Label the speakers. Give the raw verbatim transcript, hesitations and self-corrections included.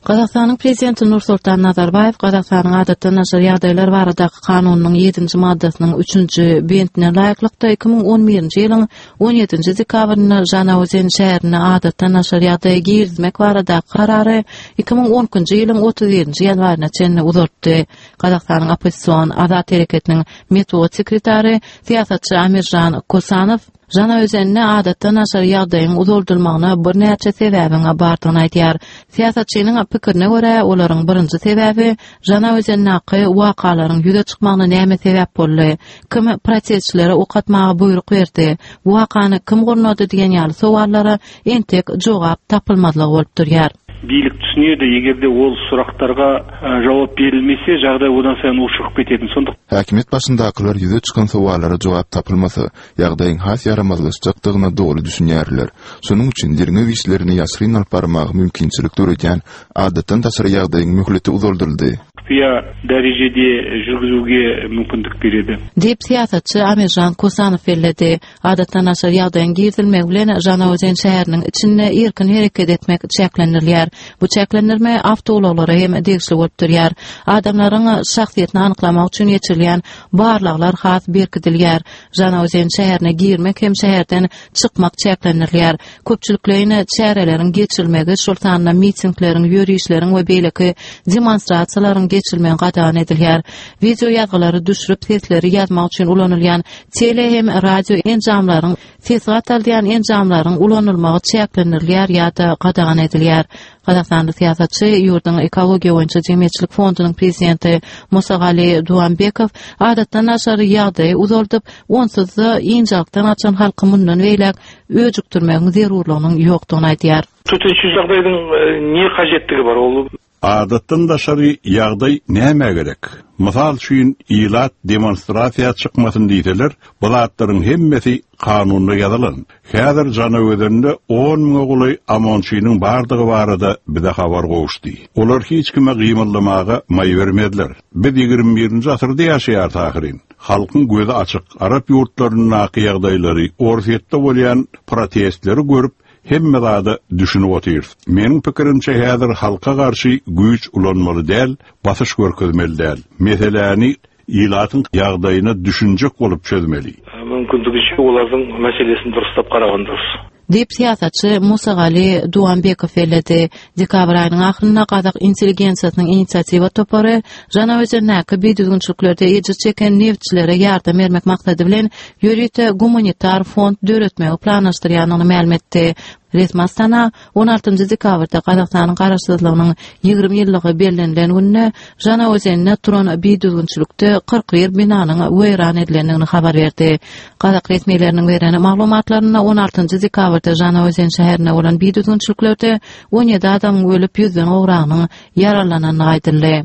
Speaker 1: Qazaqstanyň prezidenti Nursultan Nazarbayew Qazaqstanyň adatda naşar ýagdaýlar baradaky kanunynyň ýedinji maddasynyň üçünji bentine laýyklykda iki ming on birinji ýylyň on ýedinji dekabryny Janaozen şäherine adatda naşar ýagdaýa girizmek baradaky karary iki ming onunçy ýylyň otuz birinji ýanwaryna çenli uzatdy. Qazaqstanyň opposision azat hereketiniň metod sekretary siýasatçy Amirjan Kosanow Janaozenni adatda naşar ýagdaýyň uzuldyrmagyna bir näçe sebäbiň bardygyny aýdýar. Siýasatçynyň pikirine görä, olaryň birinji sebäbi Janaozennaky wakalaryň ýüze çykmagyna näme sebäp boldy? Kim prosesçilere okatmagy buyruk berdi? Bu wakany kim gurnady diýen ýaly sowallara entek jogap tapylmadylygy bolup durýar.
Speaker 2: Бийлик түшүнүүдө эгерде ол сурактарга жооп берилмесе, жагдай одан сайын ушугуп кетет. Сондук
Speaker 3: Häkimet başyndakylar ýüze çykan sowallara jogap tapylmasa, ýagdaýyň has ýaramazlaşjakdygyna dogry düşünýärler. Şonuň üçin dirňe işlerini ýaşyryn alyp barmagy mümkinçilik döredýän adatdan taşary ýagdaýyň möhleti uzaldyryldy.
Speaker 2: Ya derecede жүргүзүүгө мүмкүндүк берди.
Speaker 1: Dep siýasatçy Amirjan Kosanow belledi. Adatdan naşar ýagdaýyň girizilmegi bilen Janaozen şäheriniň içinde erkin hereket etmek çeklenilýär. Bu çeklenilme awtologlara hem degişli bolup durýar. Adamlaryň şahsiýetini anyklamak üçin geçirilýän barlyklar has berkidilýär. Janaozen şäherine girmek hem şäherden çykmak çeklenilýär. Köpçüliklerini çäreleriň geçirilmegi, şol sanyna mitingleriň, ýörüşleriň we beýleki demonstrasiýalaryň geçilmeyen qadağan edilýär. Video ýazgylary düşürüp sesleri ýazmak üçin ulanylýan tele hem radio enjamlaryň ses gataldýan enjamlaryň ulanylmagy çeklenilýär ýa-da qadağan edilýär. Qazaqstanly siýasatçy ýurdun ekologiýa boýunça jemgyýetçilik fondunyň prezidenti Musagali Duanbekow adatdan naşar ýagdaý uzaldyp, onsuz da injakdan açan halky mundan beýlek öjükdirmegiň zerurlygynyň ýokdugyny aýdýar.
Speaker 2: Төтенче жагдайдын не кажеттиги бар? Ол
Speaker 4: Adatdan daşary ýagdaý näme gerek? Mysal üçin ilat demonstrasiýa çykmasyn diýseler, bulatlaryň hemmesi kanunda ýazylan. Häzir Janaozende on ming goly amonçynyň bardygy barada bize habar goşdy. Olar hiç kime gymyllamaga may bermediler. Biz ýygrimi birinji asyrda ýaşaýar tahyrin. Halkyň gözi açyk, Arap ýurtlarynyň naky ýagdaýlary, Orsetde bolýan protestleri görüp hemme zada düşünüp otyr. Meniň pikirimçe häzir halka garşy güýç ulanmaly däl, basyş görkezmeli däl. Meseleni ilatyň ýagdaýyna düşünjek bolup çözmeli.
Speaker 2: Mümkindigiçe olaryň meselesini durustap garagan durus.
Speaker 1: Dep siýasatçy Musagali Duanbekow belledi. Dekabr aýynyň ahyryna Qazaq intelligensiýasynyň initsiatiwa topary Janaozennäki beýdüzgünçiliklerde ejir çeken neftçilere ýardam bermek maksady bilen ýörüte gumanitar fond döretmegi planlaşdyrýanyny ma'lum etdi. Resmastana on altyncı dekabrda Qazaqstanyň garaşsyzlygynyň ýygrimi ýyllygy bellenlen günne Janaozenne turan beýdüzgünçilikde kırk ýer binanyň weýran edilendigini habar berdi. Qazaq resmiýetleriniň bereni maglumatlaryna on altyncı dekabrda Janaozen şäherine bolan beýdüzgünçiliklerde on ýedi adam ölüp ýüzden ogranyň ýaralananyny aýdyldy.